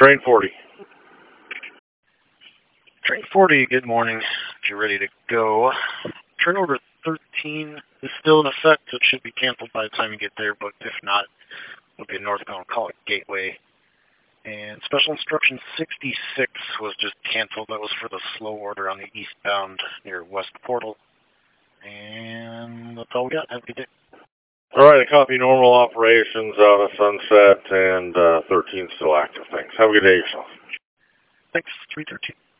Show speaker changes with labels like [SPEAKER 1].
[SPEAKER 1] Train 40.
[SPEAKER 2] Train 40, good morning. You're ready to go. Train order 13 is still in effect, so it should be canceled by the time you get there, but if not, it'll be a northbound call at Gateway. And Special Instruction 66 was just canceled. That was for the slow order on the eastbound near West Portal. And that's all we got. Have a good day.
[SPEAKER 1] All right, I copy normal operations out of Sunset, and 13 still active. Thanks. Have a good day yourself.
[SPEAKER 2] Thanks, 313.